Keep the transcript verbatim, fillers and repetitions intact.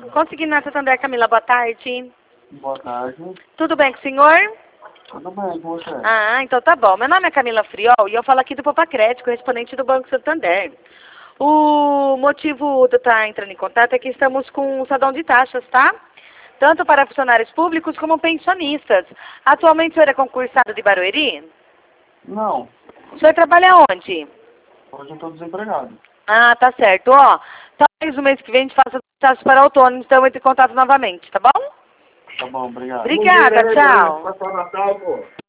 Consegui na Santander, Camila, boa tarde. Boa tarde. Tudo bem com o senhor? Tudo bem com você? Ah, então tá bom. Meu nome é Camila Friol e eu falo aqui do Popacred, correspondente do Banco Santander. O motivo de eu estar entrando em contato é que estamos com um salão de taxas, tá? Tanto para funcionários públicos como pensionistas. Atualmente o senhor é concursado de Barueri? Não. O senhor trabalha onde? Hoje eu estou desempregado. Ah, tá certo. Ó, talvez no mês que vem a gente faça taxas para autônomos, então eu entro em contato novamente, tá bom? Tá bom, obrigado. Obrigada, tchau. Natal, pô.